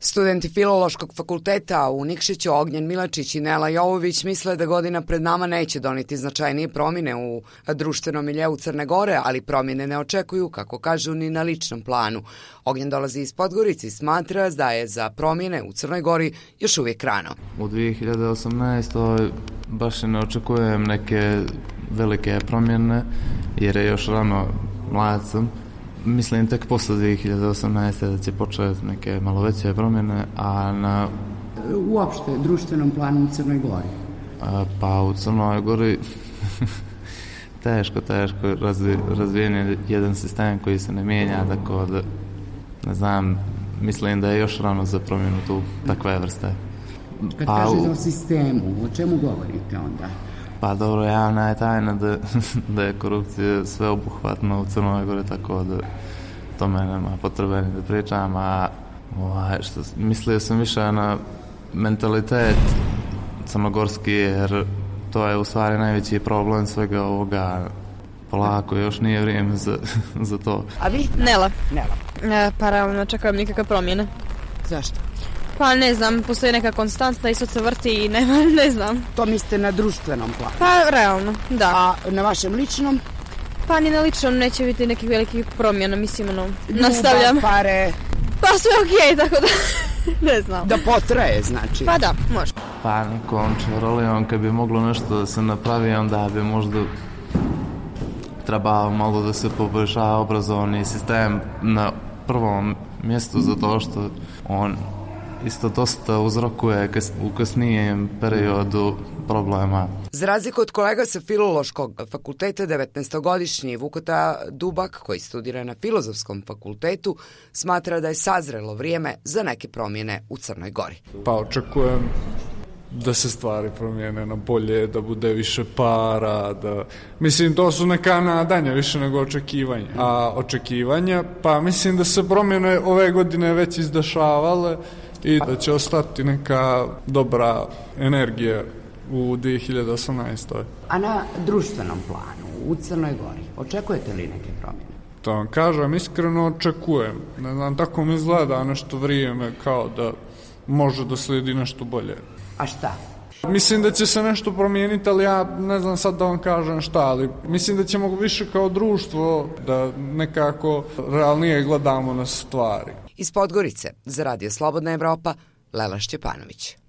Studenti Filološkog fakulteta u Nikšiću Ognjen Milačić i Nela Jovović misle da godina pred nama neće doneti značajnije promjene u društvenom miljeu Crne Gore, ali promjene ne očekuju, kako kažu, ni na ličnom planu. Ognjen dolazi iz Podgorice i smatra da je za promjene u Crnoj Gori još uvijek rano. U 2018. baš ne očekujem neke velike promjene jer je još rano, mlad sam. Mislim tek posle 2018. da će početi neke malo veće promjene, a na... Uopšte, društvenom planu u Crnoj Gori? Pa u Crnoj Gori teško razvijen je jedan sistem koji se ne mijenja, tako da, ne znam, mislim da je još rano za promjenu tu takve vrste. Kad kažete o sistemu, o čemu govorite onda? Pa dobro, javna je tajna da je korupcija sveobuhvatna u Crnoj Gori, tako da tome nema potrebe ni da pričam, a mislio sam više na mentalitet crnogorski, jer to je u stvari najveći problem svega ovoga. Polako, još nije vrijeme za to. A vi? Nela. Pa realno čekam nikakve promjene. Zašto? Pa ne znam, postoji neka konstantna i sad se vrti i ne znam. To mislite na društvenom planu? Pa realno, da. A na vašem ličnom? Pa ni na ličnom neće biti nekih velikih promjena, mislim, nastavljam. Ljubav, pare? Pa sve okej, tako da ne znam. Da potraje, znači? Pa da, može. Pa nekom čarolijom, kad bi moglo nešto da se napravi, onda bi možda trebao malo da se poboljša obrazovni sistem na prvom mjestu, zato što on isto dosta uzrokuje u kasnijem periodu problema. Za razliku od kolega sa Filološkog fakulteta, 19-godišnji Vukota Dubak, koji studira na Filozofskom fakultetu, smatra da je sazrelo vrijeme za neke promjene u Crnoj Gori. Pa očekujem da se stvari promijene na bolje, da bude više para, mislim, to su neka nadanja više nego očekivanja. A očekivanja, pa mislim da se promjene ove godine već izdešavale i da će ostati neka dobra energija u 2018. A na društvenom planu u Crnoj Gori očekujete li neke promjene? To vam kažem, iskreno očekujem. Ne znam, tako mi izgleda nešto vrijeme kao da može da slijedi nešto bolje. A šta? Mislim da će se nešto promijeniti, ali ja ne znam sad da vam kažem šta, ali mislim da ćemo više kao društvo da nekako realnije gledamo na stvari. Iz Podgorice, za Radio Slobodna Evropa, Lela Šćepanović.